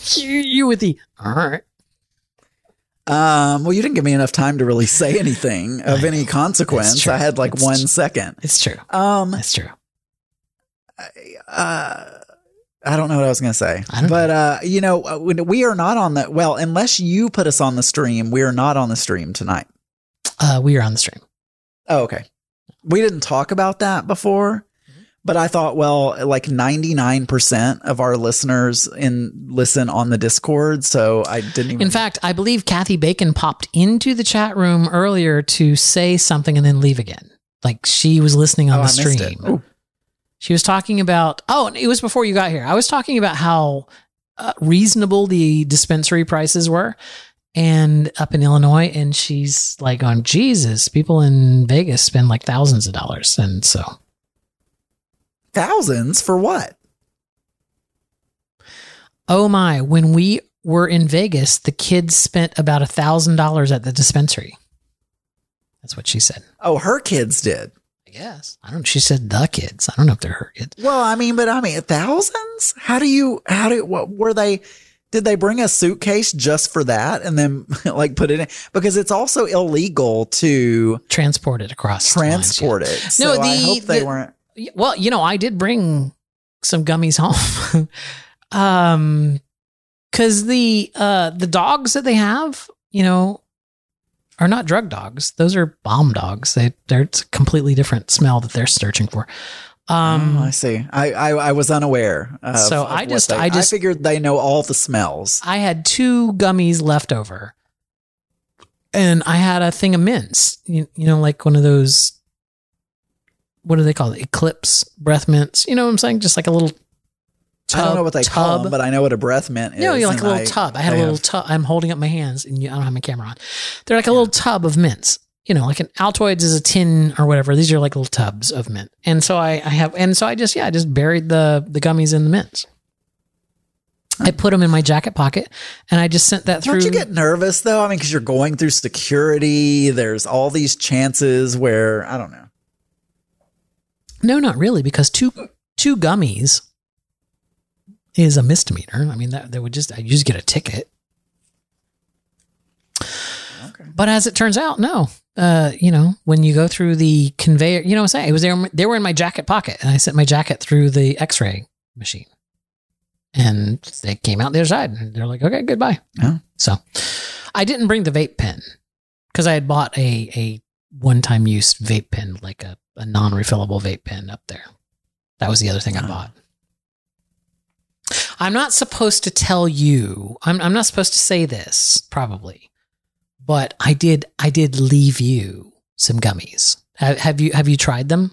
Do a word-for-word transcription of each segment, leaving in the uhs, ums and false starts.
you, you with the, all right. Um, well, you didn't give me enough time to really say anything of any consequence. I had like it's one tr- second. It's true. Um, it's true. Uh, I don't know what I was going to say, I but, uh, you know, we are not on the, well, unless you put us on the stream, we are not on the stream tonight. Uh, we are on the stream. Oh, okay. We didn't talk about that before, but I thought, well, like ninety-nine percent of our listeners in listen on the Discord. So I didn't even. In fact, I believe Kathy Bacon popped into the chat room earlier to say something and then leave again. Like she was listening on oh, the I missed stream. it. Ooh. She was talking about, oh, it was before you got here. I was talking about how uh, reasonable the dispensary prices were and up in Illinois. And she's like, on Jesus, people in Vegas spend like thousands of dollars. And so. Thousands for what? Oh my, when we were in Vegas, the kids spent about a thousand dollars at the dispensary. That's what she said. Oh, her kids did. I guess. I don't, she said the kids. I don't know if they're her kids. Well, I mean, but I mean, thousands? How do you, how do, what were they, did they bring a suitcase just for that and then like put it in? Because it's also illegal to transport it across. Transport lines, it. yeah. So no, the, I hope they the, weren't. Well, you know, I did bring some gummies home. um, cause the, uh, the dogs that they have, you know, are not drug dogs. Those are bomb dogs. They, they're it's a completely different smell that they're searching for. Um, oh, I see. I, I, I was unaware. Of, so of I just, they, I just I figured they know all the smells. I had two gummies left over and I had a thing of mints, you, you know, like one of those, what do they call it? Eclipse breath mints. You know what I'm saying? Just like a little tub. I don't know what they tub. call them, but I know what a breath mint is. No, you're like a little I, tub. I had I a little have, tub. I'm holding up my hands and you, I don't have my camera on. They're like a little tub of mints. You know, like an Altoids is a tin or whatever. These are like little tubs of mint. And so I, I have, and so I just, yeah, I just buried the, the gummies in the mints. I put them in my jacket pocket and I just sent that through. Don't you get nervous though? I mean, because you're going through security. There's all these chances where, I don't know. No, not really, because two two gummies is a misdemeanor. I mean, that, that would just, I just get a ticket. Okay. But as it turns out, no. Uh, you know, when you go through the conveyor, you know what I'm saying? It was there, they were in my jacket pocket and I sent my jacket through the x-ray machine. And they came out the other side and they're like, okay, goodbye. Yeah. So I didn't bring the vape pen because I had bought a, a one-time use vape pen, like a, a non-refillable vape pen up there. That was the other thing I bought. I'm not supposed to tell you, I'm, I'm not supposed to say this probably, but I did, I did leave you some gummies. Have, have you, have you tried them?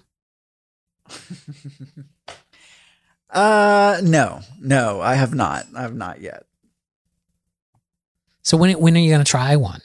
Uh, no, no, I have not. I have not yet. So when, when are you going to try one?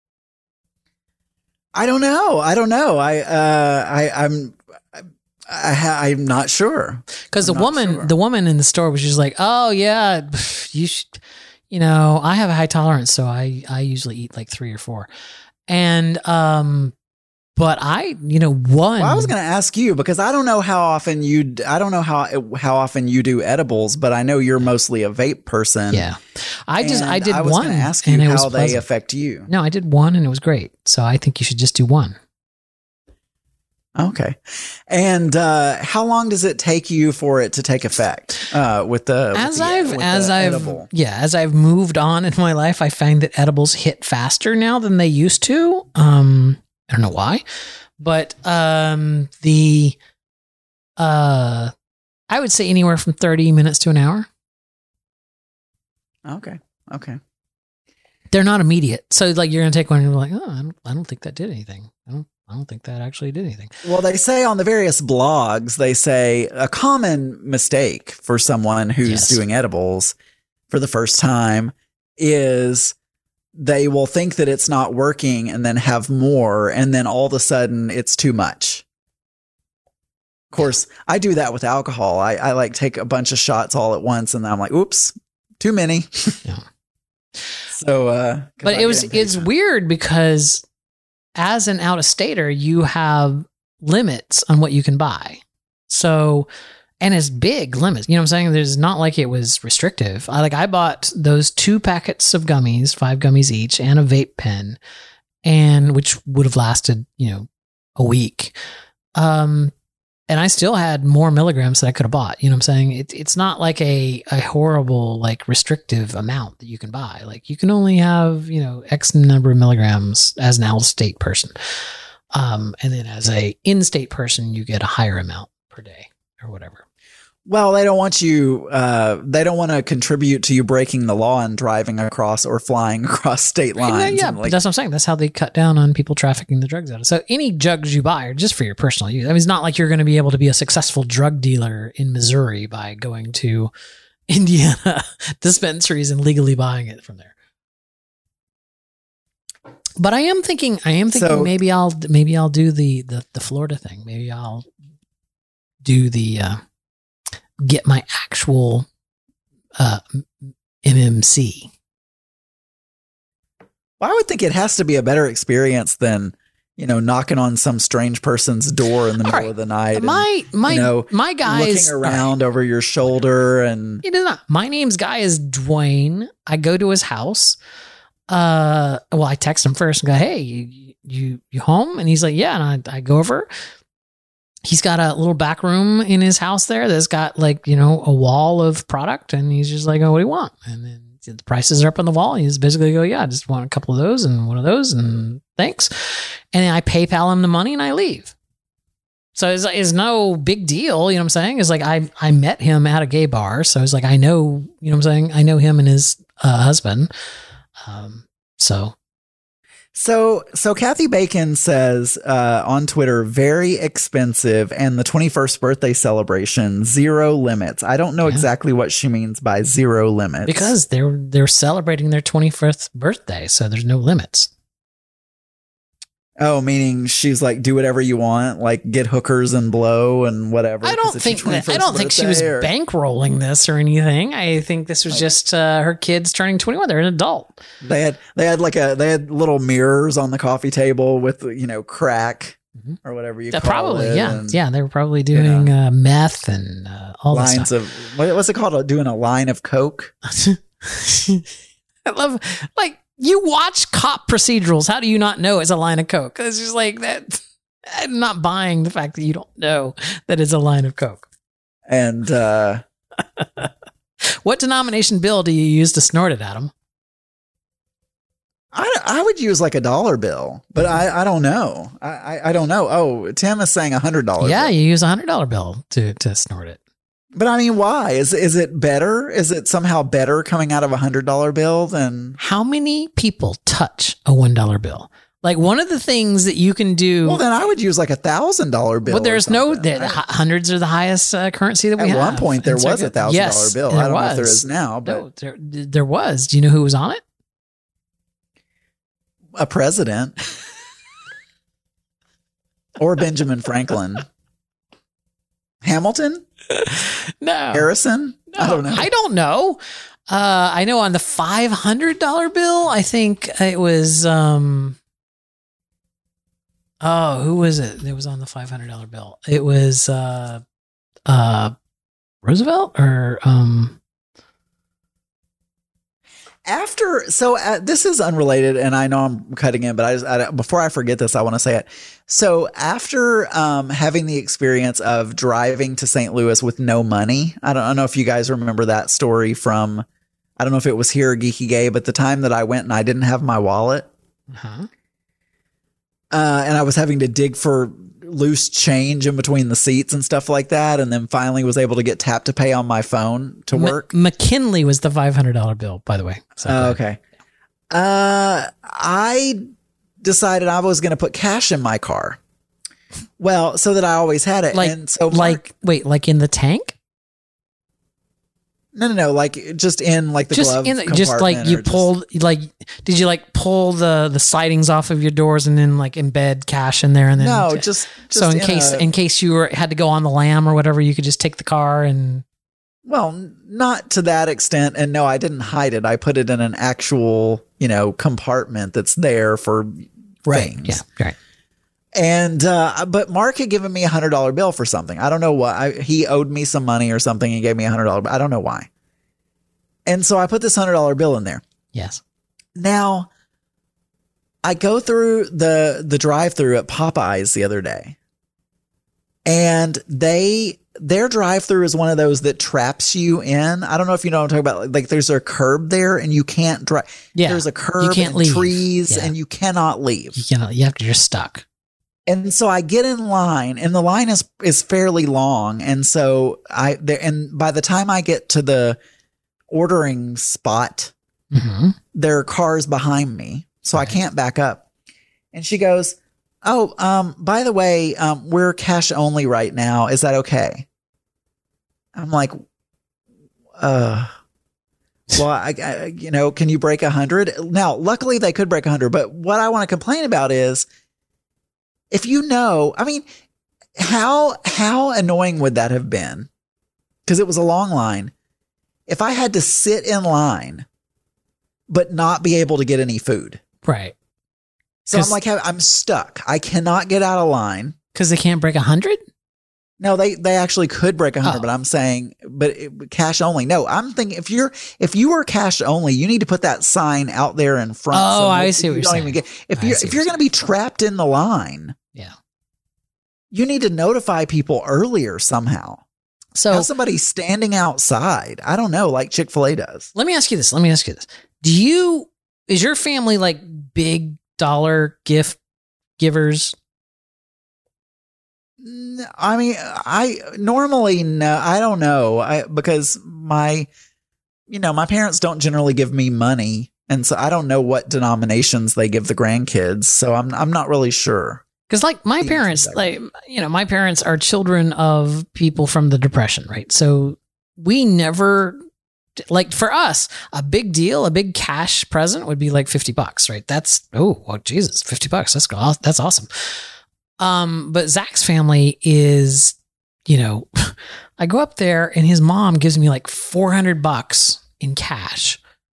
I don't know. I don't know. I, uh, I, I'm, I ha- I'm not sure. Because the woman, sure. the woman in the store was just like, "Oh yeah, you should, you know, I have a high tolerance, so I, I usually eat like three or four, and um, but I, you know, one. Well, I was going to ask you because I don't know how often you, I don't know how how often you do edibles, but I know you're mostly a vape person. Yeah, I just, I did I was one. going to ask you and how it was they pleasant. affect you. No, I did one, and it was great. So I think you should just do one. Okay. And uh, how long does it take you for it to take effect uh, with the as with the, I've with as the I've edible? yeah as I've moved on in my life, I find that edibles hit faster now than they used to. Um, I don't know why, but um, the uh, I would say anywhere from thirty minutes to an hour. Okay. Okay. They're not immediate, so like you're gonna take one and you're like, oh, I don't, I don't think that did anything. I don't. I don't think that actually did anything. Well, they say on the various blogs, they say a common mistake for someone who's Yes. doing edibles for the first time is they will think that it's not working and then have more. And then all of a sudden it's too much. Of course, I do that with alcohol. I, I like take a bunch of shots all at once and then I'm like, oops, too many. Yeah. So, uh, But I it was, get it's impatient. weird because as an out-of-stater, you have limits on what you can buy. So and it's big limits. You know what I'm saying? There's not like it was restrictive. I like I bought those two packets of gummies, five gummies each, and a vape pen, and which would have lasted, you know, a week. Um, and I still had more milligrams that I could have bought. You know what I'm saying? It, it's not like a, a horrible, like restrictive amount that you can buy. Like you can only have, you know, X number of milligrams as an out of state person. Um, and then as a in-state person, you get a higher amount per day or whatever. Well, they don't want you, uh, they don't want to contribute to you breaking the law and driving across or flying across state lines. Yeah, yeah, and like, that's what I'm saying. That's how they cut down on people trafficking the drugs out of. So any drugs you buy are just for your personal use. I mean, it's not like you're going to be able to be a successful drug dealer in Missouri by going to Indiana dispensaries and legally buying it from there. But I am thinking, I am thinking So- maybe I'll, maybe I'll do the, the, the Florida thing. Maybe I'll do the, uh, get my actual uh, M M C. Well, I would think it has to be a better experience than, you know, knocking on some strange person's door in the All middle right. of the night. My my you know, my guy looking is around over your shoulder and It is not. My name's guy is Dwayne. I go to his house. Uh, well, I text him first and go, "Hey, you you, you home?" And he's like, "Yeah." And I, I go over. He's got a little back room in his house there that's got like, you know, a wall of product, and he's just like, "Oh, what do you want?" And then the prices are up on the wall. He's basically go, "Yeah, I just want a couple of those and one of those, and thanks." And then I PayPal him the money and I leave. So it's, it's no big deal. You know what I'm saying? It's like I I met him at a gay bar, so it's like I know, you know what I'm saying? I know him and his uh, husband. Um, so. So, so Kathy Bacon says uh, on Twitter, very expensive, and the twenty-first birthday celebration, zero limits. I don't know Yeah. exactly what she means by zero limits. Because they're they're celebrating their twenty-fifth birthday, so there's no limits. Oh, meaning she's like, do whatever you want, like get hookers and blow and whatever. I 'cause don't it's think your that, I don't think she was birthday, or- bankrolling this or anything. I think this was just uh, her kids turning twenty-one. They're an adult. They had they had like a they had little mirrors on the coffee table with, you know, crack Mhm. or whatever you Yeah, call probably, it. yeah, and yeah. They were probably doing uh, meth and uh, all this lines stuff. of what, what's it called? Doing a line of coke. I love, like, you watch cop procedurals. How do you not know it's a line of coke? It's just like that. I'm not buying the fact that you don't know that it's a line of coke. And uh, What denomination bill do you use to snort it, Adam? I, I would use like a dollar bill, but I, I don't know. I, I, I don't know. Oh, Tim is saying a hundred dollars. Yeah, you use a hundred dollar bill to to snort it. But I mean, why? Is is it better? Is it somehow better coming out of a hundred dollar bill than? How many people touch a one dollar bill? Like, one of the things that you can do. Well, then I would use like a thousand dollar bill. But there's or no something. the, the hundreds are the highest uh, currency that we At have. one point, there And so was a good- thousand dollar yes, bill. there I don't know if there was. is now, but No, there there was. Do you know who was on it? a president or Benjamin Franklin, Hamilton, No, Harrison. No, I don't know. I don't know. Uh, I know on the five hundred dollar bill, I think it was. Um, oh, who was it? It was on the five hundred dollar bill. It was uh, uh, Roosevelt or um. After, so uh, this is unrelated, and I know I'm cutting in, but I just I, before I forget this, I want to say it. So after um, having the experience of driving to Saint Louis with no money, I don't, I don't know if you guys remember that story from, I don't know if it was here or Geeky Gay, but the time that I went and I didn't have my wallet, Uh-huh. uh, and I was having to dig for loose change in between the seats and stuff like that, and then finally was able to get tap to pay on my phone to work. M- McKinley was the five hundred dollar bill, by the way. So, Oh, okay. Uh, I decided I was going to put cash in my car. Well, so that I always had it. like, and so Mark- like, wait, like in the tank? no, no, no, like just in like the just glove in the, just like compartment you or just- pulled, like, did you like pull the the sidings off of your doors and then like embed cash in there and then? No, just, just so in, case a- in case you were had to go on the lam or whatever, you could just take the car and. well, n- not to that extent. And no, I didn't hide it. I put it in an actual, you know, compartment that's there for things. Yeah, right. And, uh, but Mark had given me a hundred dollar bill for something. I don't know what I, he owed me some money or something. He gave me a hundred dollar, I don't know why. And so I put this hundred dollar bill in there. Yes. Now I go through the, the drive through at Popeyes the other day, and they, their drive through is one of those that traps you in. I don't know if you know what I'm talking about. Like there's a curb there and you can't drive. Yeah. There's a curb You can't and leave. trees Yeah. and you cannot leave. You cannot, you have to, you're stuck. And so I get in line, and the line is is fairly long. And so I there, and by the time I get to the ordering spot, Mm-hmm. there are cars behind me, so Right. I can't back up. And she goes, "Oh, um, by the way, um, we're cash only right now. Is that okay?" I'm like, "Uh." Well, I, I, you know, can you break a hundred? Now, luckily they could break a hundred, but what I want to complain about is, if you know, I mean, how how annoying would that have been? Because it was a long line. If I had to sit in line, but not be able to get any food, Right. so I'm 'Cause- like, I'm stuck. I cannot get out of line. Because they can't break a hundred? No, they they actually could break a hundred, Oh. but I'm saying, but it, cash only. No, I'm thinking if you're if you are cash only, you need to put that sign out there in front. Oh, so I you see what you're don't saying. even get if I you see if what you're you're going to be trapped in the line, Yeah. you need to notify people earlier somehow. So Have somebody standing outside. I don't know, like Chick-fil-A does. let me ask you this. Let me ask you this. Do you, is your family like big dollar gift givers? N- I mean, I normally no, I don't know. I because my, you know, my parents don't generally give me money, and so I don't know what denominations they give the grandkids. So I'm I'm not really sure. Because like my Yeah, parents, exactly. like, you know, my parents are children of people from the Depression, right? So we never, like for us, a big deal, a big cash present would be like fifty bucks, right? That's, oh, well, Jesus, fifty bucks. That's, aw- that's awesome. Um, but Zach's family is, you know, I go up there and his mom gives me like four hundred bucks in cash.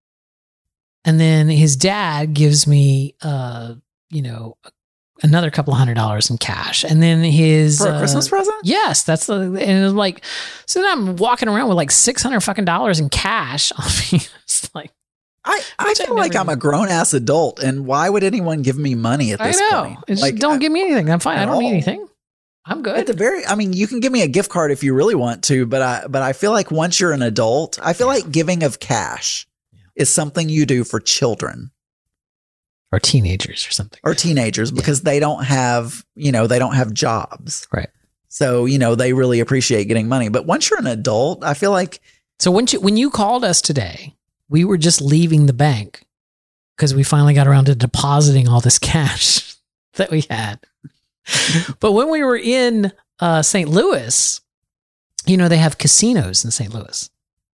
And then his dad gives me, uh, you know, another couple of hundred dollars in cash. And then his For a uh, Christmas present? Yes, that's the, and it was like, so then I'm walking around with like six hundred fucking dollars in cash on me. It's like, I, I Which I feel like never I'm a grown ass adult, and why would anyone give me money at I this know. point? It's Like, just, don't I- give me anything. I'm fine. I at don't need all. anything. I'm At the good. very, I mean, you can give me a gift card if you really want to, but I, but I feel like once you're an adult, I feel Yeah. like giving of cash Yeah. is something you do for children Or teenagers or something. or teenagers because they don't have, you know, they don't have jobs. Right. So, you know, they really appreciate getting money. But once you're an adult, I feel like, So when you, when you called us today, we were just leaving the bank because we finally got around to depositing all this cash that we had. But when we were in uh, Saint Louis, you know, they have casinos in Saint Louis.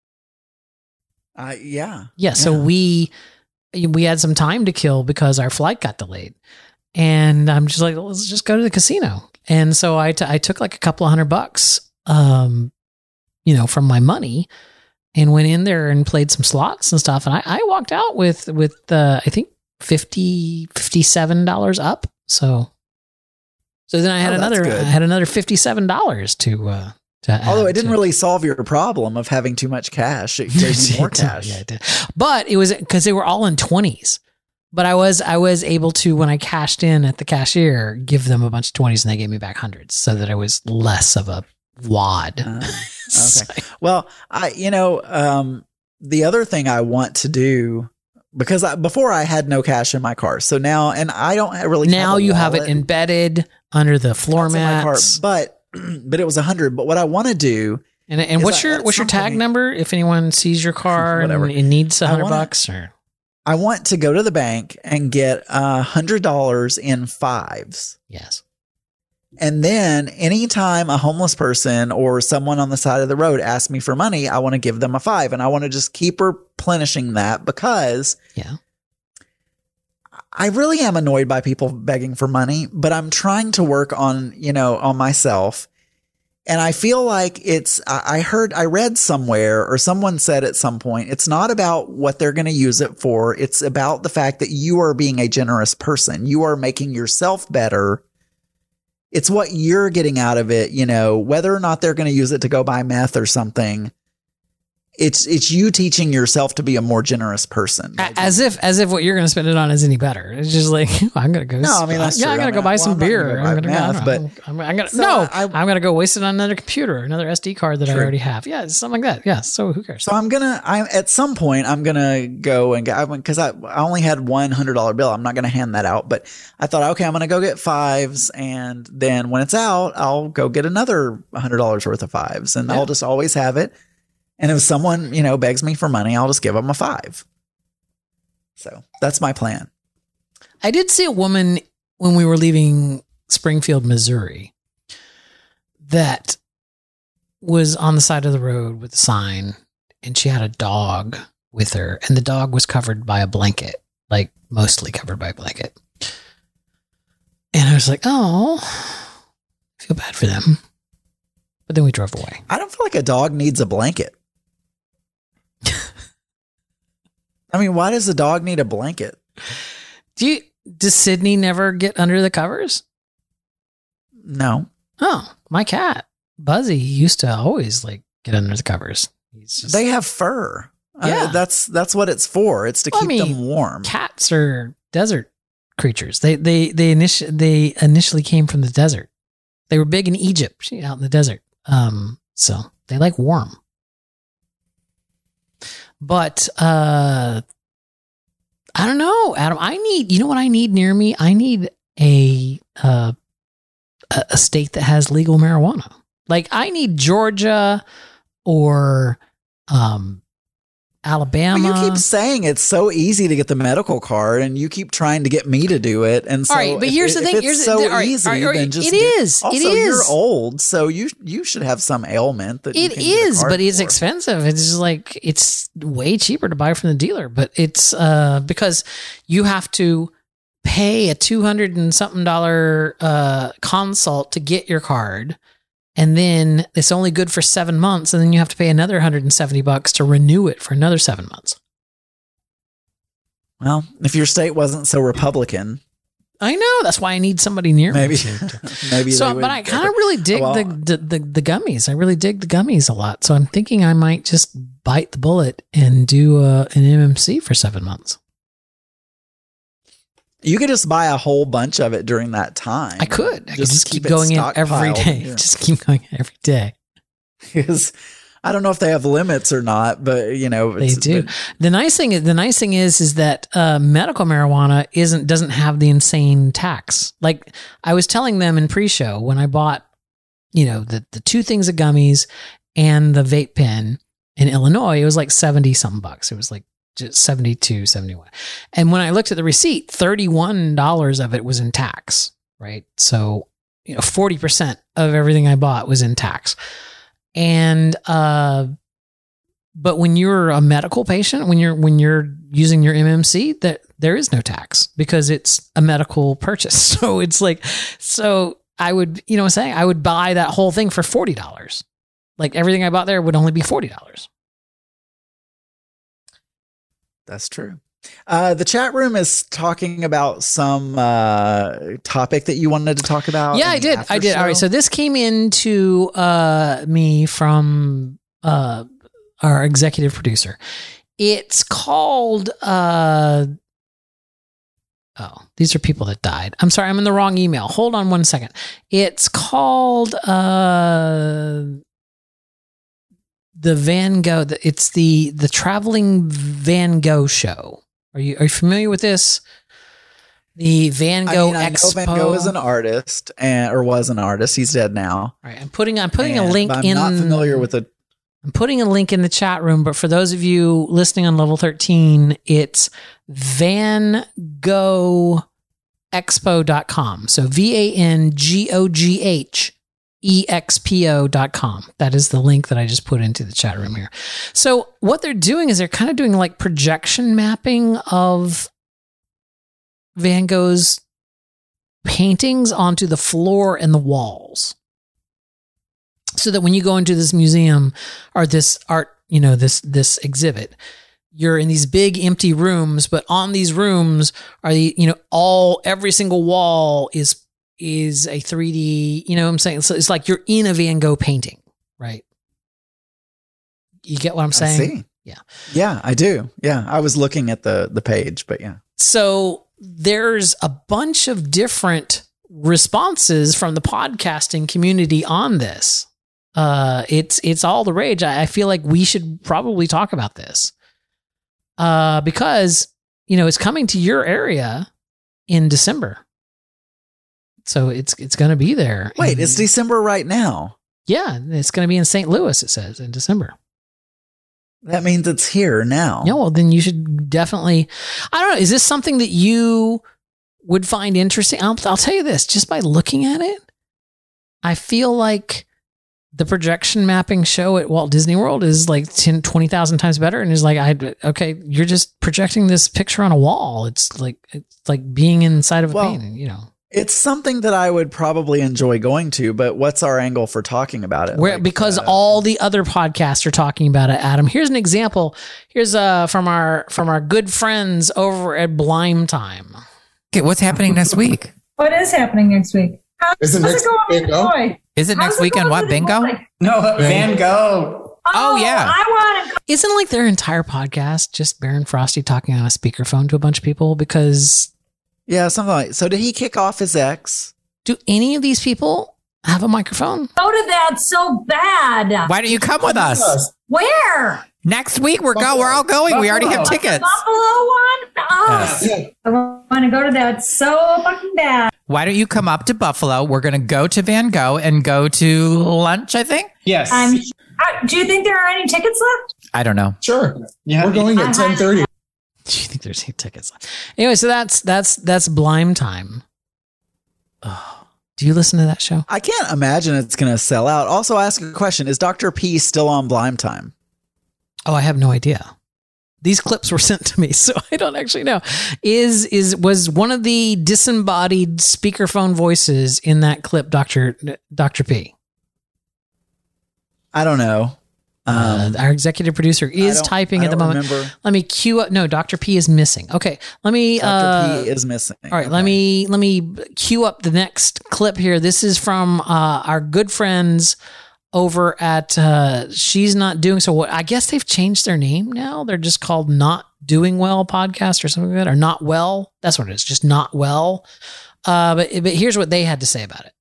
uh, yeah. Yeah. So Yeah. we, we had some time to kill because our flight got delayed. And I'm just like, let's just go to the casino. And so I, t- I took like a couple of hundred bucks, um, you know, from my money and went in there and played some slots and stuff. And I, I walked out with, with, uh, I think fifty, fifty-seven dollars up. So, so then I had Oh, that's another, good. I had another fifty-seven dollars to, uh, to Although add it didn't to- really solve your problem of having too much cash. It gave you more It did, cash. Yeah, it did. But it was because they were all in twenties. But I was I was able to, when I cashed in at the cashier, give them a bunch of twenties and they gave me back hundreds so that I was less of a wad. Uh, okay. Well, I, you know, um, the other thing I want to do, because I, before I had no cash in my car. So now, and I don't really Now have a you have it wallet embedded under the floor that's in my car, mats. but, but it was a hundred. But what I want to do, And and is what's I- your at what's your some tag point- number if anyone sees your car and Whatever. it needs a I hundred wanna- bucks or I want to go to the bank and get a hundred dollars in fives. yes. And then anytime a homeless person or someone on the side of the road asks me for money, I want to give them a five, and I want to just keep replenishing that because Yeah. I really am annoyed by people begging for money, but I'm trying to work on, you know, on myself. And I feel like it's, I I heard, I read somewhere or someone said at some point, it's not about what they're going to use it for. It's about the fact that you are being a generous person. You are making yourself better It's what you're getting out of it, you know, whether or not they're going to use it to go buy meth or something. It's it's you teaching yourself to be a more generous person. As if as if what you're going to spend it on is any better. It's just like, I'm going to go. No, I mean, that's yeah, true. I'm going I to go mean, buy well, some I'm not beer. gonna go I'm buy going to meth, but I'm, I'm going to so no. I- I'm going to go waste it on another computer, another S D card that I True. already have. Yeah, something like that. Yeah. So who cares? So I'm gonna. I'm at some point. I'm gonna go and get because I, I only had one hundred dollar bill. I'm not gonna hand that out. But I thought, okay, I'm gonna go get fives, and then when it's out, I'll go get another hundred dollars worth of fives, and Yeah. I'll just always have it. And if someone you know begs me for money, I'll just give them a five. So that's my plan. I did see a woman when we were leaving Springfield, Missouri, that was on the side of the road with a sign, and she had a dog with her, and the dog was covered by a blanket, like mostly covered by a blanket. And I was like, oh, I feel bad for them. But then we drove away. I don't feel like a dog needs a blanket. I mean, why does a dog need a blanket? Do you, does Sydney never get under the covers? No. Oh, my cat, Buzzy, used to always like get under the covers. He's just, They have fur. Yeah. Uh, that's that's what it's for. It's to Well, I keep mean, them warm. cats are desert creatures. They they they initially they initially came from the desert. They were big in Egypt, out in the desert. Um, so they like warm. But uh, I don't know, Adam. I need you know what I need near me. I need a uh, a a state that has legal marijuana. Like I need Georgia or um. Alabama. Well, you keep saying it's so easy to get the medical card, and you keep trying to get me to do it. And so, all right, but if, here's the if thing. it's Here's so the, all right, easy, all right, all right, then just it do- is. Also, it is. you're old, so you you should have some ailment that you It can get a is, card but it's for. expensive. It's just like it's way cheaper to buy from the dealer, but it's uh because you have to pay a two hundred and something dollar uh consult to get your card. And then it's only good for seven months, and then you have to pay another one hundred seventy bucks to renew it for another seven months. Well, if your state wasn't so Republican, I know, that's why I need somebody near maybe me. maybe. So, they would but I kind of really dig Well- the, the, the the gummies. I really dig the gummies a lot. So I'm thinking I might just bite the bullet and do uh, an M M C for seven months. You could just buy a whole bunch of it during that time. I could. I could just keep it going in every stockpiled. day. Yeah. Just keep going every day. Because I don't know if they have limits or not, but you know They it's- do. but- The nice thing is, the nice thing is, is that uh, medical marijuana isn't doesn't have the insane tax. Like I was telling them in pre-show when I bought, you know, the the two things of gummies and the vape pen in Illinois, it was like seventy something bucks. It was like just seventy-two, seventy-one. And when I looked at the receipt, thirty-one dollars of it was in tax, right? So, you know, forty percent of everything I bought was in tax. And, uh, but when you're a medical patient, when you're, when you're using your M M C, that there is no tax because it's a medical purchase. So it's like, so I would, you know what I'm saying? I would buy that whole thing for forty dollars. Like everything I bought there would only be forty dollars. That's true. Uh, the chat room is talking about some uh, topic that you wanted to talk about. Yeah, in I the did. after I did. All right. show. So this came into uh, me from uh, our executive producer. It's called. Uh, oh, these are people that died. I'm sorry. I'm in the wrong email. Hold on one second. It's called uh, the Van Gogh. It's the the traveling Van Gogh show. Are you are you familiar with this? The Van I Gogh mean, I know Expo. Van Gogh is an artist, and or was an artist. He's dead now. All right, I'm putting I'm putting a And- link but I'm in. not familiar with the. I'm putting a link in the chat room, but for those of you listening on level thirteen, it's van gogh expo dot com. So V A N G O G H E X P O dot com. That is the link that I just put into the chat room here. So what they're doing is they're kind of doing like projection mapping of Van Gogh's paintings onto the floor and the walls. So that when you go into this museum or this art, you know, this this exhibit, you're in these big empty rooms, but on these rooms are the, you know, all every single wall is is a three D, you know what I'm saying? So it's like you're in a Van Gogh painting, right? You get what I'm saying? I see. Yeah. Yeah, I do. Yeah. I was looking at the the page, but yeah. So there's a bunch of different responses from the podcasting community on this. Uh, it's it's all the rage. I, I feel like we should probably talk about this uh, because, you know, it's coming to your area in December. So it's it's going to be there. Wait, And- it's December right now. Yeah, it's going to be in Saint Louis, it says, in December. That means it's here now. Yeah, well, then you should definitely, I don't know, is this something that you would find interesting? I'll, I'll tell you this, just by looking at it, I feel like the projection mapping show at Walt Disney World is like ten, twenty thousand times better. And is like, I, okay, you're just projecting this picture on a wall. It's like, it's like being inside of a Well, painting, you know. It's something that I would probably enjoy going to, but what's our angle for talking about it? Where, Like, because uh, all the other podcasts are talking about it, Adam. Here's an example. Here's uh from our from our good friends over at Blime Time. Okay, what's happening next week? What is happening next week? How, Isn't how's next it going with bingo? the boy? Is it How's next weekend? going What, with the bingo? boy? No, Van Gogh. Oh, yeah. I want to. Isn't like their entire podcast just Baron Frosty talking on a speakerphone to a bunch of people? Because Yeah, something like. So did he kick off his ex? do any of these people have a microphone? Go to that so bad. Why don't you come with us? Where? Next week we're go. We're all going. We already have tickets. Buffalo one? Oh, Yes. I want to go to that so fucking bad. Why don't you come up to Buffalo? We're going to go to Van Gogh and go to lunch, I think. Yes. I'm. I, do you think there are any tickets left? I don't know. Sure. Yeah. We're going I at ten thirty. Do you think there's any tickets left? Anyway, so that's that's that's Blime Time. Oh, do you listen to that show? I can't imagine it's going to sell out. Also, ask a question: is Doctor P still on Blime Time? Oh, I have no idea. These clips were sent to me, so I don't actually know. Is is was one of the disembodied speakerphone voices in that clip Doctor Doctor P? I don't know. Um, uh, our executive producer I is don't- typing I at the don't moment. remember. Let me cue up. No, Doctor P is missing. Okay, let me. Doctor Uh, P is missing. all right, Okay. let me let me cue up the next clip here. This is from uh, our good friends over at uh, She's Not Doing So. What I guess they've changed their name now. They're just called Not Doing Well Podcast or something like that, or Not Well. That's what it is. Just Not Well. Uh, but but here's what they had to say about it.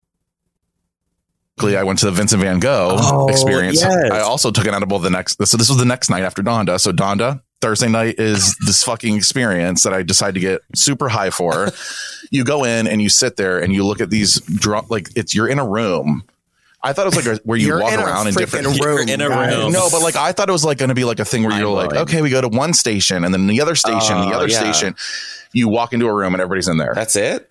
I went to the Vincent Van Gogh Oh, experience. yes. I also took an edible the next. So this was the next night after Donda. So Donda Thursday night is this fucking experience that I decided to get super high for. You go in and you sit there and you look at these drum. Like it's you're in a room. I thought it was like a, where you You're walk in a around in different freaking room, in a guys. room. No, but like I thought it was like going to be like a thing where you're like, Mind-blowing. okay, we go to one station and then the other station, the Oh, other yeah. station. You walk into a room and everybody's in there. That's it?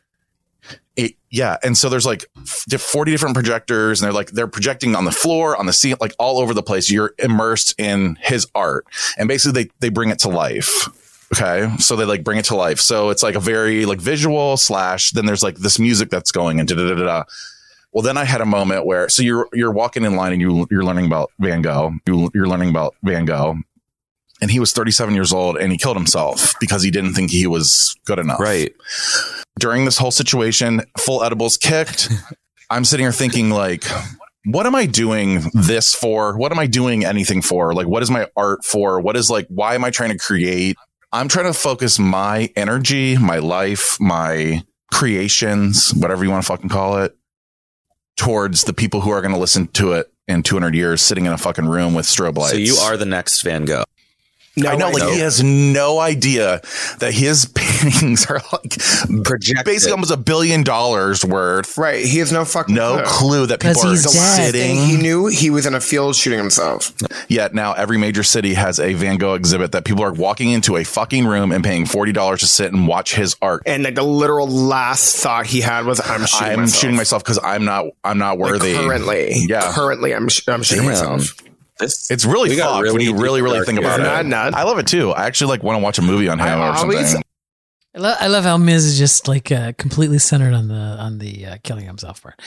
It, yeah. And so there's like f- forty different projectors and they're like, they're projecting on the floor, on the ceiling, like all over the place. You're immersed in his art. And basically they, they bring it to life. Okay. So they like bring it to life. So it's like a very like visual slash, then there's like this music that's going and da da da da. Well, then I had a moment where, so you're, you're walking in line and you, you're learning about Van Gogh. You, you're learning about Van Gogh. And he was thirty-seven years old and he killed himself because he didn't think he was good enough. Right. During this whole situation, full edibles kicked. I'm sitting here thinking like, what am I doing this for? What am I doing anything for? Like, what is my art for? What is like, why am I trying to create? I'm trying to focus my energy, my life, my creations, whatever you want to fucking call it, towards the people who are going to listen to it in two hundred years sitting in a fucking room with strobe lights. So you are the next Van Gogh. No, I know, like he has no idea that his paintings are like Projected. basically almost a billion dollars worth. Right. He has no fucking No clue. clue that 'Cause people are he's dead. sitting. He knew he was in a field shooting himself. Yet now every major city has a Van Gogh exhibit that people are walking into a fucking room and paying forty dollars to sit and watch his art. And like the literal last thought he had was, "I'm shooting I'm myself." shooting myself because I'm not. I'm not Like, worthy. currently, Yeah. Currently, I'm sh- I'm shooting Damn. myself. This, It's really we got fucked when you deep really, really dark think here. about It's it. not, not. I love it too. I actually like want to watch a movie on him I or always- something. I, lo- I love how Miz is just like uh, completely centered on the on the uh, killing himself part.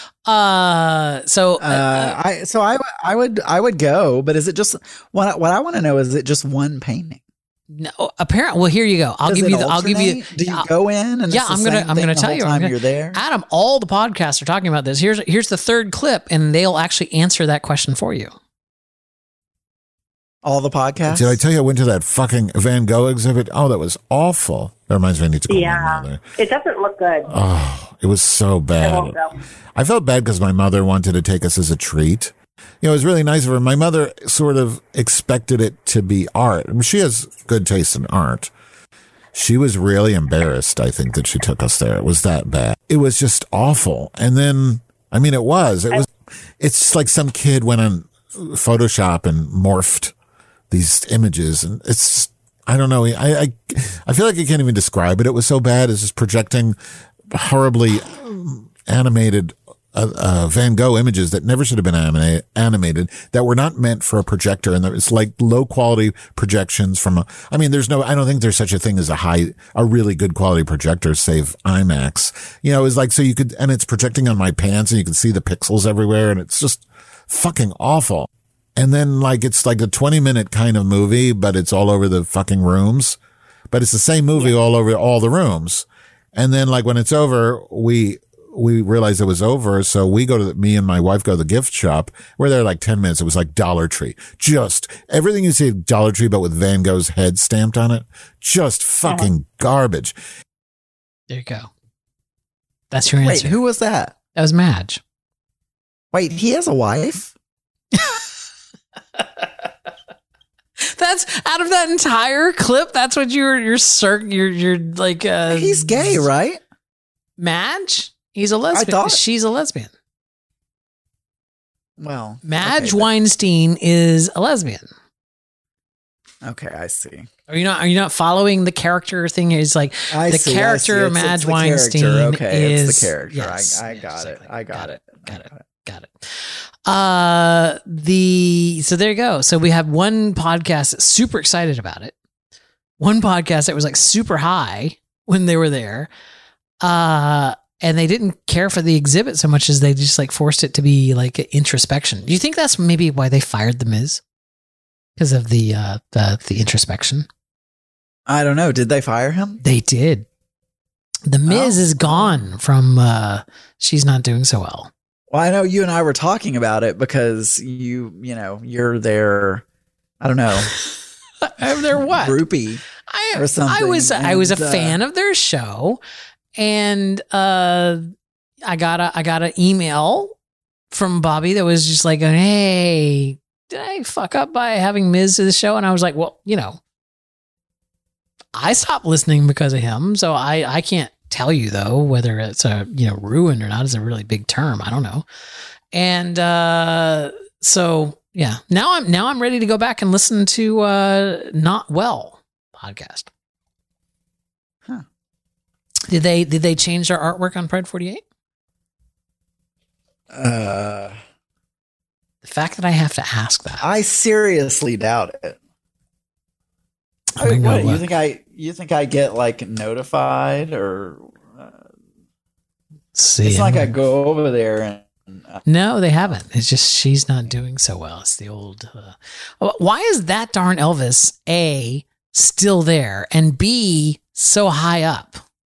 Uh, so uh, Uh, I so I I would I would go, but is it just what I- what I want to know is it just one painting? No, apparently. Well, here you go. I'll Does give it you. The, I'll give you. alternate? Do you I'll- go in and yeah, it's the I'm gonna. same I'm thing gonna the tell whole you. I'm time gonna- you're there. Adam, all the podcasts are talking about this. Here's here's the third clip, and they'll actually answer that question for you. All the podcasts. Did I tell you I went to that fucking Van Gogh exhibit? Oh, that was awful. That reminds me, I need to call my Yeah, mother. it doesn't look good. Oh, it was so I won't bad. go. I felt bad because my mother wanted to take us as a treat. You know, it was really nice of her. My mother sort of expected it to be art. I mean, she has good taste in art. She was really embarrassed, I think, that she took us there. It was that bad. It was just awful. And then, I mean, it was. It was. It's like some kid went on Photoshop and morphed these images, and it's. I don't know. I, I I feel like I can't even describe it. It was so bad. It's just projecting horribly animated uh, uh, Van Gogh images that never should have been anima- animated, that were not meant for a projector. And it's like low quality projections from a, I mean, there's no, I don't think there's such a thing as a high, a really good quality projector, save IMAX. You know, it was like, so you could, and it's projecting on my pants and you can see the pixels everywhere. And it's just fucking awful. And then like, it's like a twenty minute kind of movie, but it's all over the fucking rooms, but it's the same movie all over all the rooms. And then like when it's over, we, we realized it was over. So we go to the, me and my wife go to the gift shop. We're there like ten minutes. It was like Dollar Tree. Just everything you see at Dollar Tree, but with Van Gogh's head stamped on it. Just fucking garbage. There you go. That's your Wait, answer. who was that? That was Madge. Wait, he has a wife? That's out of that entire clip. That's what you're, you're, cir- you're, you're like, uh, He's gay, right? Madge? He's a lesbian. thought- She's a lesbian. Well, Madge okay, but- Weinstein is a lesbian. Okay, I see. Are you not? Are you not following the character thing? It's like I the see, I character see. It's- Madge it's the Weinstein character. Okay, is it's the character. Yes, I, I yeah, got it. exactly. I got, it. Got I it. Got it. Uh, the so there you go. So we have one podcast that's super excited about it. One podcast that was like super high when they were there. Uh, and they didn't care for the exhibit so much as they just like forced it to be like an introspection. Do you think that's maybe why they fired the Miz? Because of the uh the the introspection. I don't know. Did they fire him? They did. The Miz Oh. is gone from uh She's Not Doing So Well. Well, I know you and I were talking about it because you, you know, you're their, I don't know, I'm their what? groupie. I, or something, I was I was a and, uh, fan of their show, and uh, I got a I got an email from Bobby that was just like, "Hey, did I fuck up by having Miz to the show?" And I was like, "Well, you know, I stopped listening because of him, so I I can't tell you though whether it's a you know ruined or not is a really big term. I don't know." And uh, so yeah, now I'm now I'm ready to go back and listen to uh, Not Well podcast. Huh. Did they did they change their artwork on Pride forty-eight? Uh, The fact that I have to ask that. I seriously doubt it. I'm gonna go What, you look. think I you think I get like notified or uh, See, it's I'm like I gonna- go over there and uh, No, they haven't. It's just She's Not Doing So Well. It's the old. Uh, why is that darn Elvis A still there and B so high up?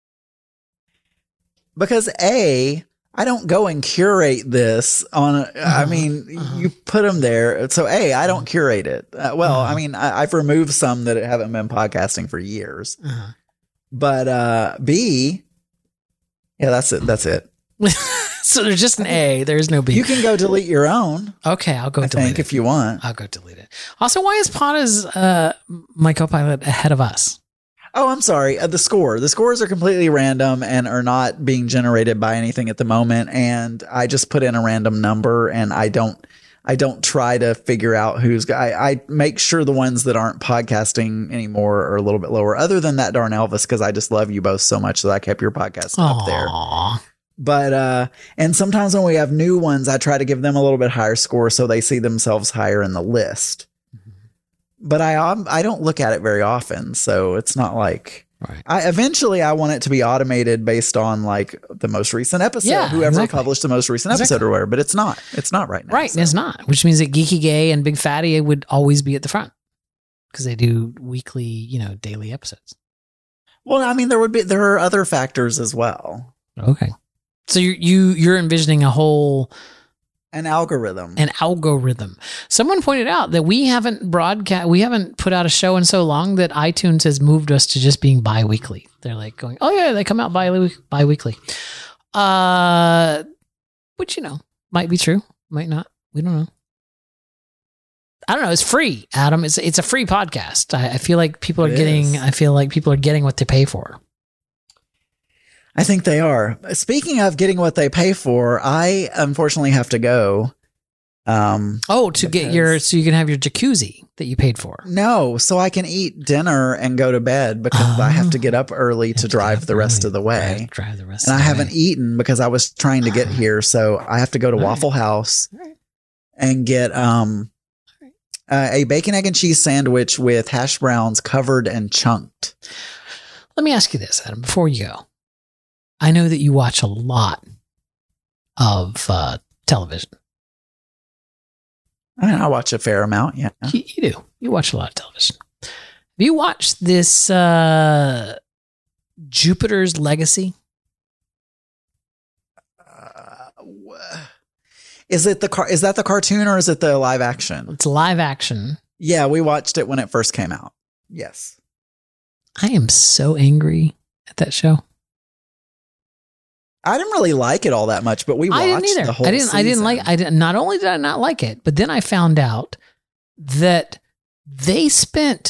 because A, I don't go and curate this on. A, I Uh-huh, mean, uh-huh. you put them there. So A, I don't curate it. Uh, well, Uh-huh. I mean, I, I've removed some that haven't been podcasting for years. Uh-huh. But uh, B, yeah, that's it. That's it. So there's just an A. There's no B. You can go delete your own. Okay, I'll go I delete think it. if you want. I'll go delete it. Also, why is Pana's uh, my co-pilot ahead of us? Oh, I'm sorry. Uh, the score. The scores are completely random and are not being generated by anything at the moment. And I just put in a random number, and I don't. I don't try to figure out who's. I, I make sure the ones that aren't podcasting anymore are a little bit lower. Other than that darn Elvis, because I just love you both so much that I kept your podcast up there. Aww. But uh, and sometimes when we have new ones, I try to give them a little bit higher score so they see themselves higher in the list. But I um, I don't look at it very often, so it's not like Right. I eventually I want it to be automated based on like the most recent episode, Yeah, whoever exactly. published the most recent Exactly. episode or whatever. But it's not. It's not right now. Right, so. it's not. Which means that Geeky Gay and Big Fatty would always be at the front because they do weekly, you know, daily episodes. Well, I mean, there would be there are other factors as well. Okay, so you you you're envisioning a whole An algorithm. an algorithm. Someone pointed out that we haven't broadcast, we haven't put out a show in so long that iTunes has moved us to just being bi-weekly. They're like going, oh yeah, they come out bi bi-weekly. Uh, which, you know, might be true, might not. We don't know. I don't know. It's free, Adam. It's it's a free podcast. I, I feel like people are It getting. is. I feel like people are getting what they pay for. I think they are. Speaking of getting what they pay for, I unfortunately have to go. Um, Oh, to get your Because- so you can have your jacuzzi that you paid for. no, so I can eat dinner and go to bed because I have to get up early to drive the rest of the way. Drive, drive the rest. And of I the haven't way. eaten because I was trying to get here. So I have to go to All right. Waffle House All right. and get um uh, a bacon, egg, and cheese sandwich with hash browns covered and chunked. Let me ask you this, Adam. Before you go, I know that you watch a lot of uh, television. I mean, I watch a fair amount. Yeah. You, you do. You watch a lot of television. Have you watched this uh, Jupiter's Legacy? Uh, wh- is it the car? Is that the cartoon or is it the live action? It's live action. Yeah, we watched it when it first came out. Yes. I am so angry at that show. I didn't really like it all that much, but we watched I didn't either. the whole I didn't. I didn't like. season. I didn't. Not only did I not like it, but then I found out that they spent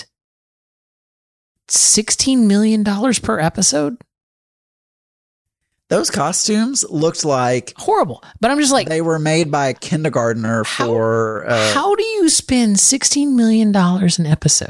sixteen million dollars per episode. Those costumes looked like Horrible. But I'm just like, they were made by a kindergartner How- for. Uh, how do you spend sixteen million dollars an episode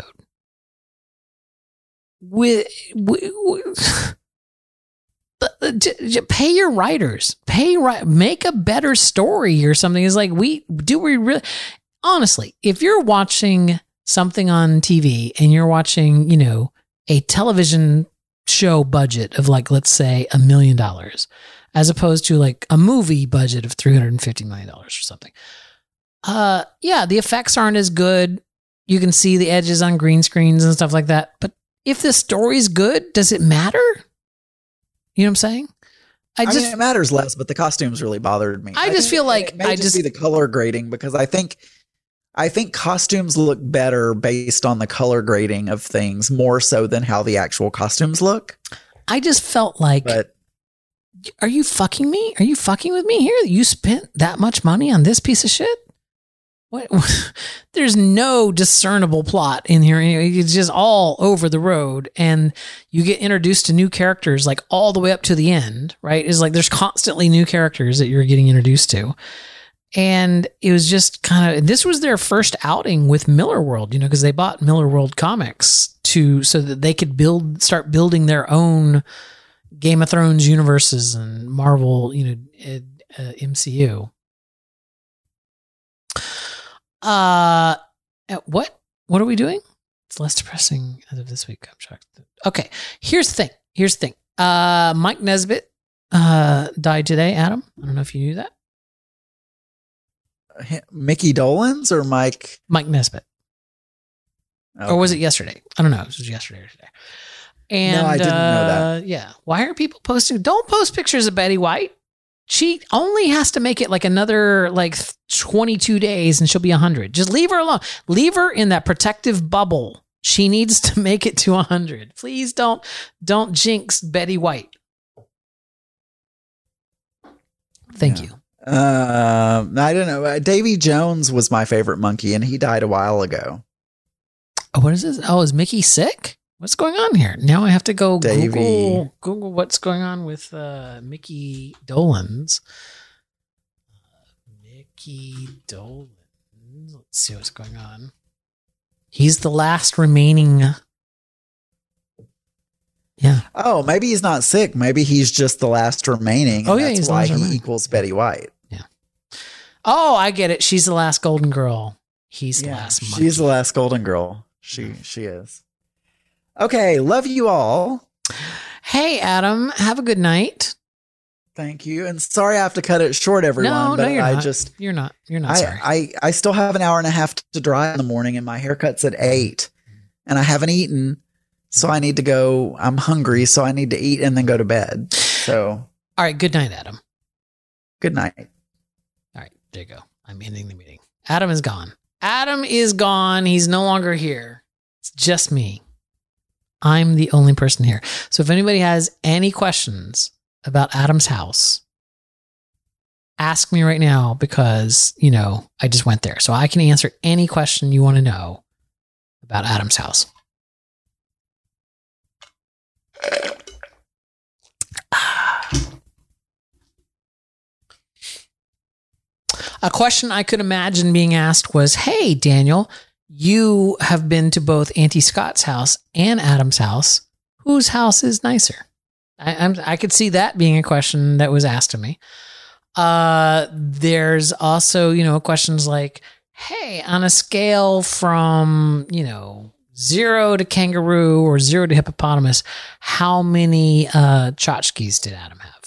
with, with, with j- j- pay your writers, pay right, make a better story or something. It's like, we do we really, honestly, if you're watching something on T V and you're watching, you know, a television show budget of like, let's say a million dollars, as opposed to like a movie budget of three hundred fifty million dollars or something. Uh, yeah, the effects aren't as good. You can see the edges on green screens and stuff like that. But if the story's good, does it matter? You know what I'm saying? I I, just, mean, it matters less, but the costumes really bothered me. I just think feel it- like it may I just, just- be the color grading because I think, I think costumes look better based on the color grading of things more so than how the actual costumes look. I just felt like, But are you fucking me? Are you fucking with me here? You spent that much money on this piece of shit? What? There's no discernible plot in here. It's just all over the road, and you get introduced to new characters like all the way up to the end. Right? It's like there's constantly new characters that you're getting introduced to, and it was just kind of. This was their first outing with Miller World, you know, because they bought Miller World Comics to so that they could build, start building their own Game of Thrones universes and Marvel, you know, uh, M C U. Uh, uh, what? What are we doing? It's less depressing as of this week. I'm shocked. Okay, here's the thing. Here's the thing. Uh, Mike Nesbitt uh died today. Adam, I don't know if you knew that. Mickey Dolenz or Mike? Mike Nesbitt, or was it yesterday? I don't know. It was yesterday or today. And No, I didn't know uh, that. Yeah, why are people posting? Don't post pictures of Betty White. She only has to make it like another like twenty-two days and she'll be one hundred. Just leave her alone. Leave her in that protective bubble. She needs to make it to one hundred. Please don't don't jinx Betty White. Thank you. Uh, I don't know. Uh, Davy Jones was my favorite monkey, and he died a while ago. Oh, what is this? Oh, is Mickey sick? What's going on here? Now I have to go Davy. Google Google what's going on with uh, Mickey Dolenz. Mickey Dolenz. Let's see what's going on. He's the last remaining. Yeah. Oh, maybe he's not sick. Maybe he's just the last remaining. and Oh, yeah, that's he's the why last he remaining. equals Betty White. Oh, I get it. She's the last golden girl. He's the Yeah, last monkey. she's the last golden girl. She she is. Okay, love you all. Hey, Adam, have a good night. Thank you, and sorry I have to cut it short, everyone. no, but no, you're I not. just You're not. You're not I, sorry. I I still have an hour and a half to drive in the morning, and my haircut's at eight. and I haven't eaten. So I need to go. I'm hungry. So I need to eat and then go to bed. So. All right. Good night, Adam. Good night. All right. There you go. I'm ending the meeting. Adam is gone. Adam is gone. He's no longer here. It's just me. I'm the only person here. So if anybody has any questions about Adam's house, ask me right now because, you know, I just went there. So I can answer any question you want to know about Adam's house. A question I could imagine being asked was, hey, Daniel, you have been to both Auntie Scott's house and Adam's house. Whose house is nicer? I, I'm, I could see that being a question that was asked of me. Uh, there's also, you know, questions like, hey, on a scale from, you know, zero to kangaroo or zero to hippopotamus, how many uh, tchotchkes did Adam have?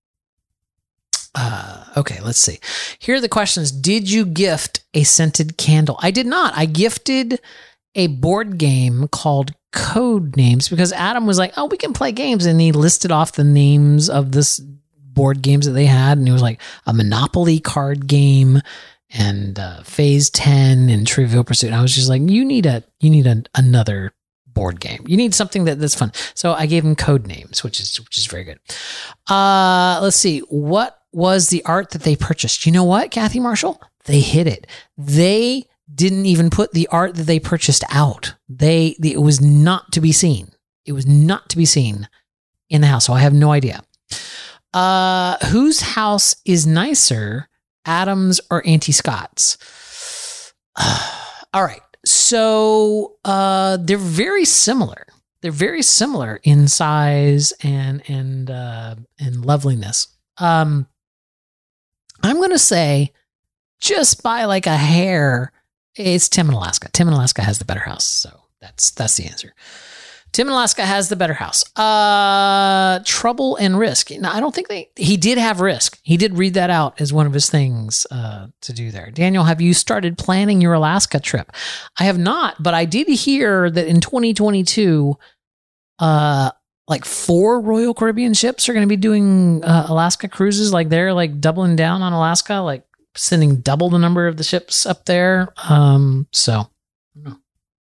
Uh, okay, let's see. Here are the questions. Did you gift a scented candle? I did not. I gifted a board game called Code Names because Adam was like, oh, we can play games. And he listed off the names of this board games that they had. And it was like a Monopoly card game and uh, Phase ten and Trivial Pursuit. And I was just like, you need a, you need a, another board game. You need something that, that's fun. So I gave him Code Names, which is, which is very good. Uh, let's see. What was the art that they purchased? You know what, Kathy Marshall? They hid it. They didn't even put the art that they purchased out. They, the, it was not to be seen. It was not to be seen in the house. So I have no idea. Uh, whose house is nicer, Adam's or Auntie Scott's? All right. So, uh, they're very similar. They're very similar in size and, and, uh, and loveliness. Um, I'm going to say just by like a hair, it's Tim in Alaska. Tim in Alaska has the better house. So that's, that's the answer. Tim in Alaska has the better house. Uh, trouble and risk. Now, I don't think they, he did have risk. He did read that out as one of his things, uh, to do there. Daniel, have you started planning your Alaska trip? I have not, but I did hear that in twenty twenty-two, uh, like four Royal Caribbean ships are going to be doing uh, Alaska cruises. Like they're like doubling down on Alaska, like sending double the number of the ships up there. Um, so I don't know.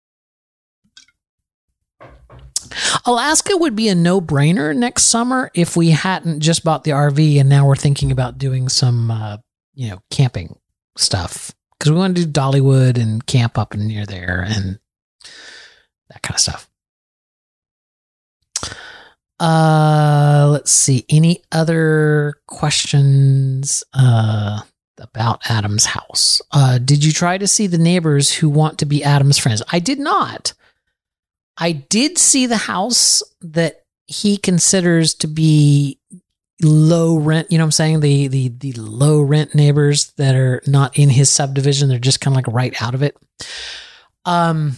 Alaska would be a no-brainer next summer if we hadn't just bought the R V and now we're thinking about doing some, uh, you know, camping stuff because we want to do Dollywood and camp up and near there and that kind of stuff. Uh, let's see. Any other questions uh, about Adam's house? Uh, did you try to see the neighbors who want to be Adam's friends? I did not. I did see the house that he considers to be low rent. You know what I'm saying? The the the low rent neighbors that are not in his subdivision. They're just kind of like right out of it. Um.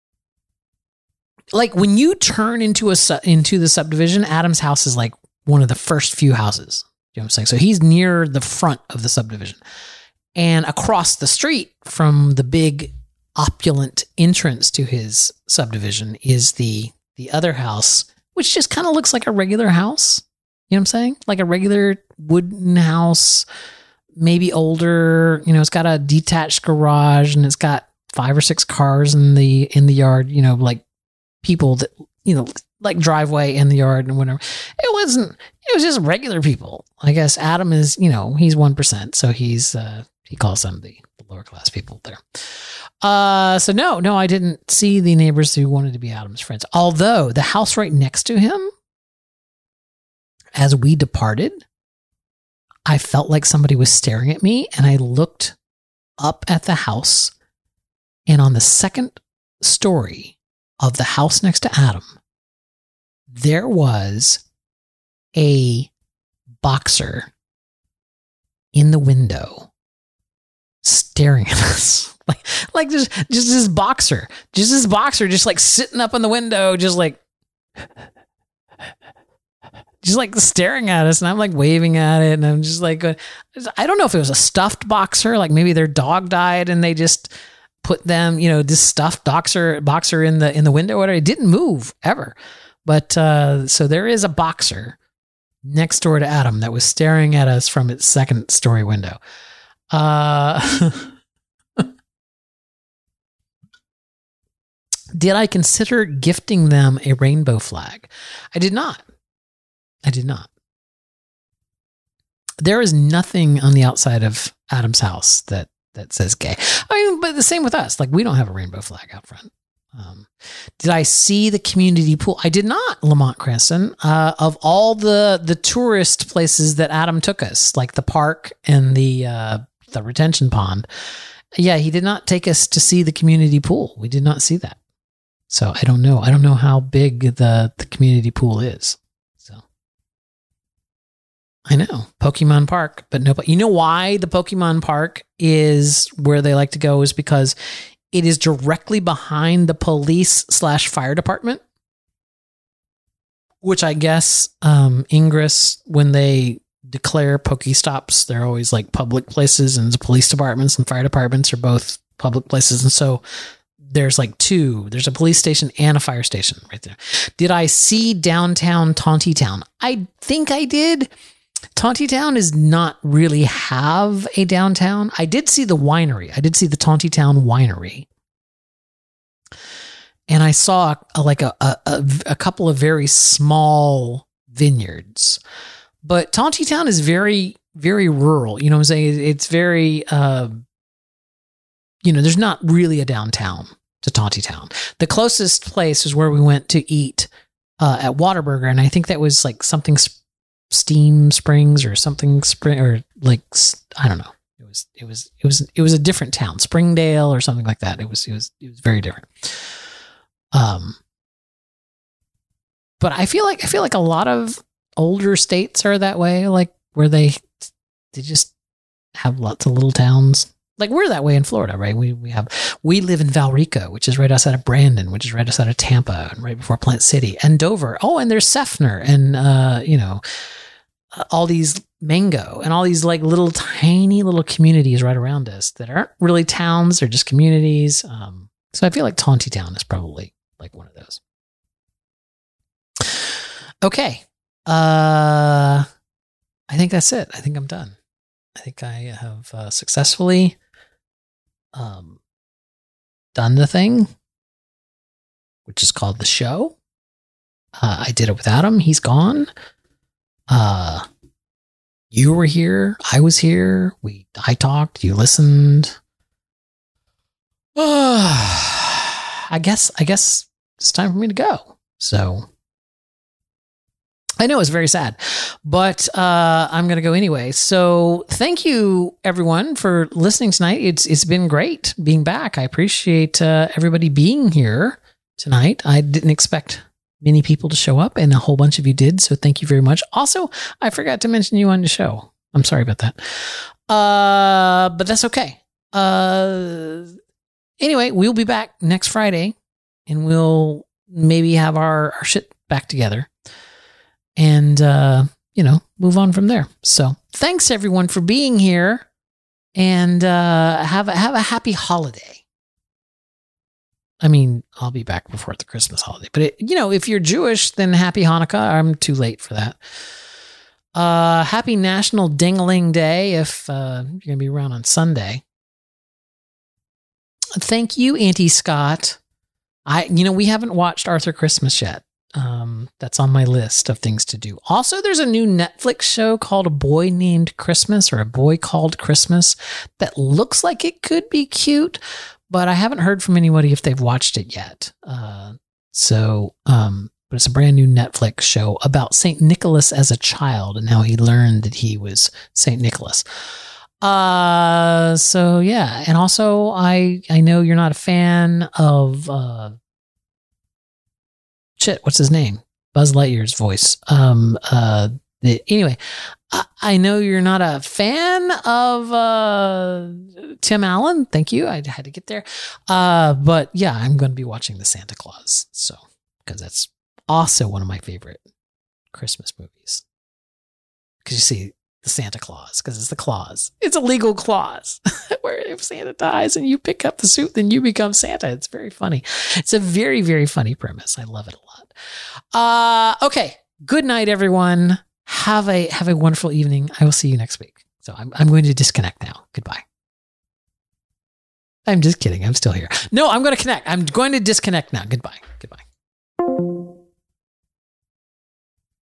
Like when you turn into a su- into the subdivision, Adam's house is like one of the first few houses. You know what I'm saying? So he's near the front of the subdivision, and across the street from the big opulent entrance to his subdivision is the the other house, which just kind of looks like a regular house. You know what I'm saying? Like a regular wooden house, maybe older. You know, it's got a detached garage and it's got five or six cars in the in the yard. You know, like. People that, you know, like driveway in the yard and whatever. It wasn't, it was just regular people. I guess Adam is, you know, he's one percent. So he's, uh, he calls them the, the lower class people there. Uh, so no, no, I didn't see the neighbors who wanted to be Adam's friends. Although the house right next to him, as we departed, I felt like somebody was staring at me and I looked up at the house and on the second story of the house next to Adam, there was a boxer in the window staring at us. Like, like just, just this boxer, just this boxer, just like sitting up in the window, just like, just like staring at us. And I'm like waving at it. And I'm just like, I don't know if it was a stuffed boxer, like maybe their dog died and they just, put them, you know, this stuffed boxer boxer in the in the window. Whatever. It didn't move ever. But uh, so there is a boxer next door to Adam that was staring at us from its second story window. Uh, did I consider gifting them a rainbow flag? I did not. I did not. There is nothing on the outside of Adam's house that, that says gay. I mean, but the same with us. Like, we don't have a rainbow flag out front. Um, did I see the community pool? I did not, Lamont Cranston. Uh, of all the the tourist places that Adam took us, like the park and the uh, the retention pond, yeah, he did not take us to see the community pool. We did not see that. So I don't know. I don't know how big the, the community pool is. So I know Pokemon Park, but no. But you know why the Pokemon Park is where they like to go is because it is directly behind the police slash fire department, which I guess um, Ingress, when they declare Pokestops, they're always like public places, and the police departments and fire departments are both public places. And so there's like two, there's a police station and a fire station right there. Did I see downtown Tontitown? I think I did. Tontitown does not really have a downtown. I did see the winery. I did see the Tontitown winery. And I saw a, like a, a, a couple of very small vineyards. But Tontitown is very, very rural. You know what I'm saying? It's very, uh, you know, there's not really a downtown to Tontitown. The closest place is where we went to eat uh, at Whataburger. And I think that was like something sp- Steam Springs or something spring or like I don't know. It was it was it was it was a different town, Springdale or something like that. It was it was it was very different. Um, but I feel like I feel like a lot of older states are that way, like where they they just have lots of little towns. Like we're that way in Florida, right? We we have we live in Valrico, which is right outside of Brandon, which is right outside of Tampa, and right before Plant City, and Dover. Oh, and there's Seffner, and uh, you know, all these Mango, and all these like little tiny little communities right around us that aren't really towns; they're just communities. Um, so I feel like Tontitown is probably like one of those. Okay, uh, I think that's it. I think I'm done. I think I have uh, successfully um, done the thing, which is called the show. Uh, I did it with Adam. He's gone. Uh, you were here. I was here. We, I talked. You listened. Uh, I guess, I guess it's time for me to go. So I know it's very sad, but uh, I'm going to go anyway. So thank you, everyone, for listening tonight. It's It's been great being back. I appreciate uh, everybody being here tonight. I didn't expect many people to show up, and a whole bunch of you did, so thank you very much. Also, I forgot to mention you on the show. I'm sorry about that. Uh, but that's okay. Uh, anyway, we'll be back next Friday, and we'll maybe have our, our shit back together. And, uh, you know, move on from there. So thanks everyone for being here, and uh, have a, have a happy holiday. I mean, I'll be back before the Christmas holiday, but it, you know, if you're Jewish, then happy Hanukkah. I'm too late for that. Uh, happy National Ding-a-Ling Day if uh, you're going to be around on Sunday. Thank you, Auntie Scott. I, you know, we haven't watched Arthur Christmas yet. Um, that's on my list of things to do. Also, there's a new Netflix show called A Boy Named Christmas, or A Boy Called Christmas, that looks like it could be cute, but I haven't heard from anybody if they've watched it yet. Uh, so, um, but it's a brand new Netflix show about Saint Nicholas as a child and how he learned that he was Saint Nicholas. Uh, so yeah. And also I, I know you're not a fan of, uh, shit, what's his name? Buzz Lightyear's voice. Um, uh, the, anyway, I, I know you're not a fan of uh, Tim Allen. Thank you. I had to get there. Uh, but yeah, I'm going to be watching The Santa Claus. So, because that's also one of my favorite Christmas movies. Because you see, the Santa Claus because it's the clause. It's a legal clause where if Santa dies and you pick up the suit, then you become Santa. It's very funny. It's a very, very funny premise. I love it a lot. Uh, okay. Good night, everyone. Have a have a wonderful evening. I will see you next week. So I'm I'm going to disconnect now. Goodbye. I'm just kidding. I'm still here. No, I'm going to connect. I'm going to disconnect now. Goodbye. Goodbye.